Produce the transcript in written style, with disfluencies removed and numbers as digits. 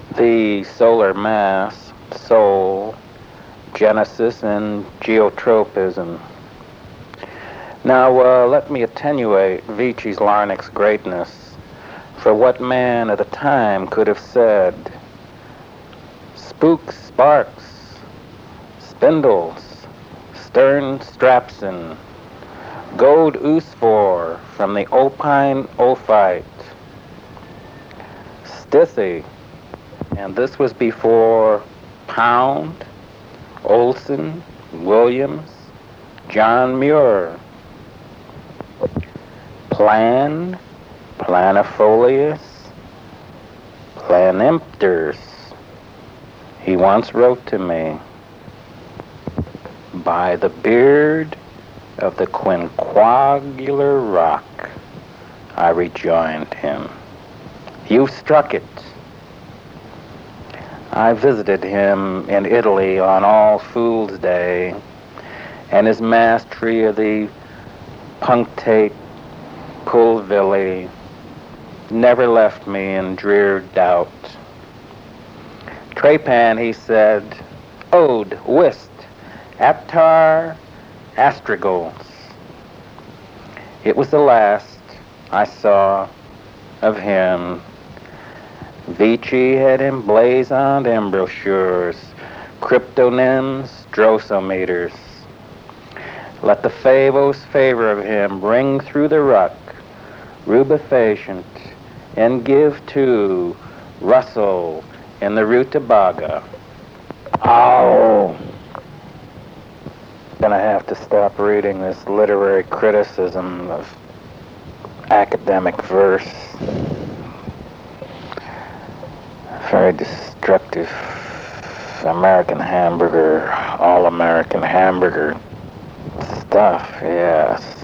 the solar mass, soul, genesis, and geotropism. Now, let me attenuate Vici Larnack's greatness for what man at the time could have said. Spooks, sparks, spindles, stern strapson, gold oospore from the opine ophite, stithy, and this was before Pound, Olson, Williams, John Muir, Plan, Planifolius, Planimpters. He once wrote to me, by the beard of the quinquagular rock, I rejoined him. You've struck it. I visited him in Italy on All Fool's Day, and his mastery of the punctate pulvili never left me in drear doubt. Trepan, he said, Ode, whist, aptar, astragals. It was the last I saw of him. Vici had emblazoned embrochures, cryptonyms, drosometers. Let the favos favor of him ring through the ruck, rubefacient, and give to Russell in the rutabaga. Oh! Gonna have to stop reading this literary criticism of academic verse. Very destructive American hamburger, all-American hamburger stuff, yes.